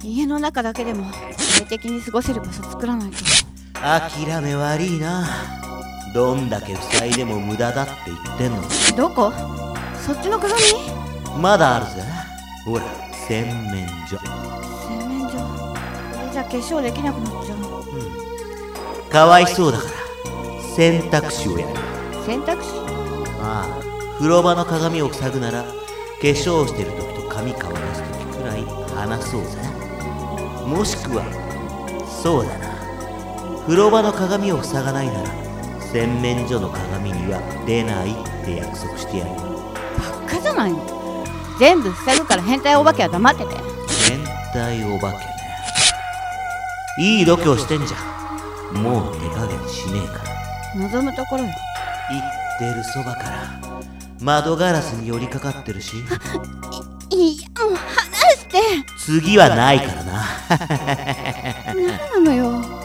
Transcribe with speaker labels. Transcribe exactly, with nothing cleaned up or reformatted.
Speaker 1: 家の中だけでも快適に過ごせる場所作らないと。
Speaker 2: 諦め悪いな。どんだけ塞いでも無駄だって言ってんの。
Speaker 1: どこ？そっちの鏡？
Speaker 2: まだあるぜ。ほら、洗面所。
Speaker 1: 洗面所。これじゃ化粧できなくなっちゃう。
Speaker 2: うん。かわいそうだから選択肢をやる。
Speaker 1: 選択肢？
Speaker 2: ああ、風呂場の鏡を塞ぐなら化粧してる時と髪乾かす時くらい話そうぜ。もしくはそうだな、風呂場の鏡を塞がないなら洗面所の鏡には出ないって約束してやる。
Speaker 1: バカじゃないの。全部塞ぐから変態お化けは黙ってて。
Speaker 2: 変態お化けね。いい度胸してんじゃん。もう手加減しねえから。
Speaker 1: 望むところよ。
Speaker 2: 言ってるそばから窓ガラスに寄りかかってるし。
Speaker 1: いいや、もう離して。
Speaker 2: 次はないからな。
Speaker 1: 何なのよ。